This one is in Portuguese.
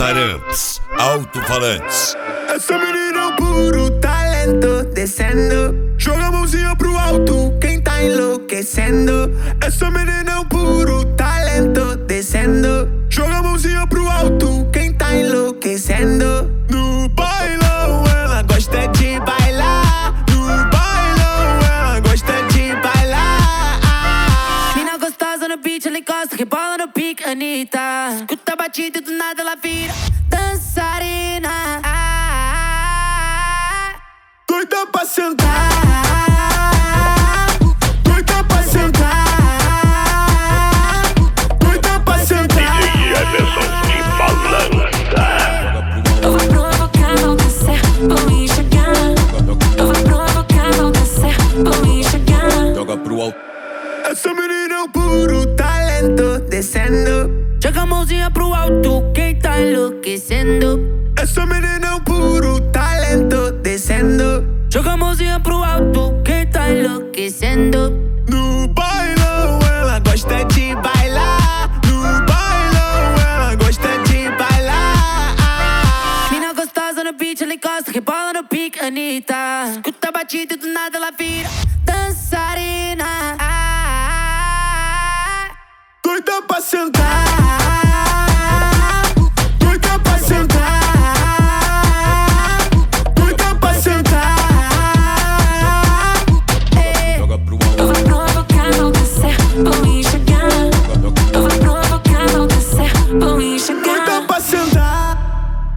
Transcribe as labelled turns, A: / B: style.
A: Arantes, alto-falantes.
B: Essa menina é o puro talento, descendo. Joga a mãozinha pro alto, quem tá enlouquecendo. Essa menina é o puro talento, descendo. Joga a mãozinha pro alto, quem tá enlouquecendo. No bailão ela gosta de bailar. No bailão ela gosta de bailar.
C: Mina gostosa no beat, ela encosta, rebola no pique, Anitta. Escuta a batida e do nada ela vira dançarina.
B: Doida pra sentar, doida pra sentar, doida pra sentar.
D: DJ Everson de balança.
C: Eu vou provocar, vou descer, vou enxergar. Eu vou provocar, vou descer, vou enxergar.
A: Joga pro alto.
B: Essa menina é o puro talento, descendo.
C: Joga a mãozinha pro alto, quem tá enlouquecendo.
B: Essa menina é o puro talento, descendo.
C: Joga a mãozinha pro alto, quem tá enlouquecendo.
B: No bailão ela gosta de bailar. No bailão ela gosta de bailar.
C: Mina gostosa no beat, ela encosta, rebola no pique, Anitta. Escuta a batida e do nada ela vira